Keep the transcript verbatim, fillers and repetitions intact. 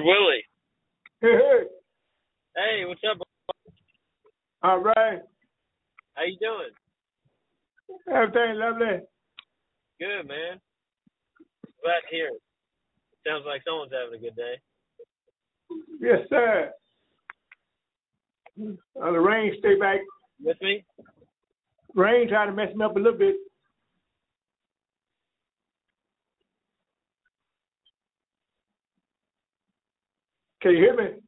Willie. Hey, hey. Hey, what's up? All right. How you doing? Everything lovely. Good, man. Glad to hear it. Sounds like someone's having a good day. Yes, sir. Uh, the rain stay back. With me? Rain trying to mess me up a little bit. Can you hear me?